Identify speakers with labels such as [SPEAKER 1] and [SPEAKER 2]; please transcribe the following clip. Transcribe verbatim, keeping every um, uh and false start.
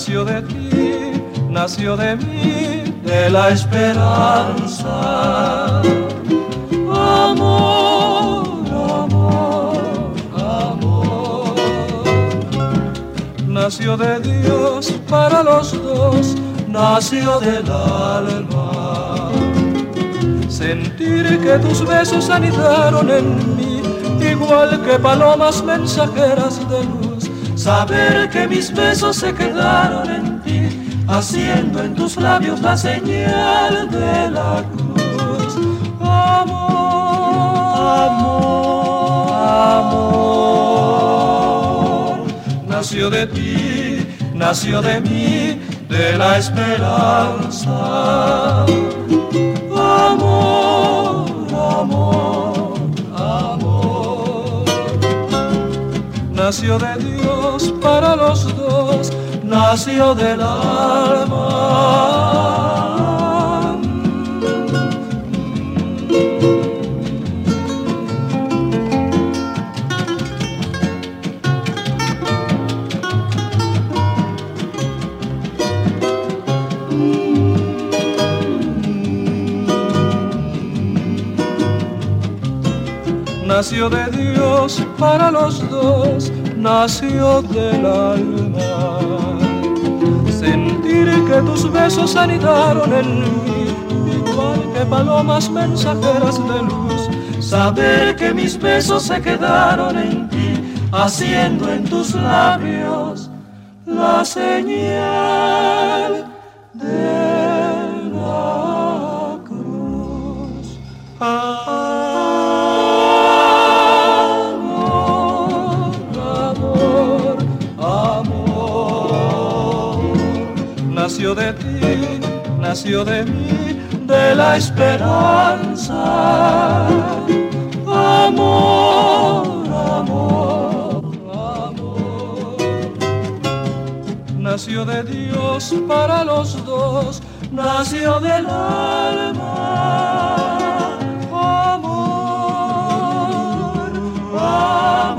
[SPEAKER 1] nació de ti, nació de mí, de la esperanza. Amor, amor, amor. Nació de Dios para los dos, nació del alma. Sentir que tus besos anidaron en mí, igual que palomas mensajeras de luz. Saber que mis besos se quedaron en ti, haciendo en tus labios la señal de la cruz. Amor, amor, amor. Nació de ti, nació de mí, de la esperanza. Amor, amor, amor. Nació de Dios para los dos, nació del alma. Nació de Dios para los dos, nació del alma. Sentir que tus besos anidaron en mí, igual que palomas mensajeras de luz. Saber que mis besos se quedaron en ti, haciendo en tus labios la señal de la cruz. Nació de ti, nació de mí, de la esperanza. Amor, amor, amor. Nació de Dios para los dos, nació del alma. Amor, amor.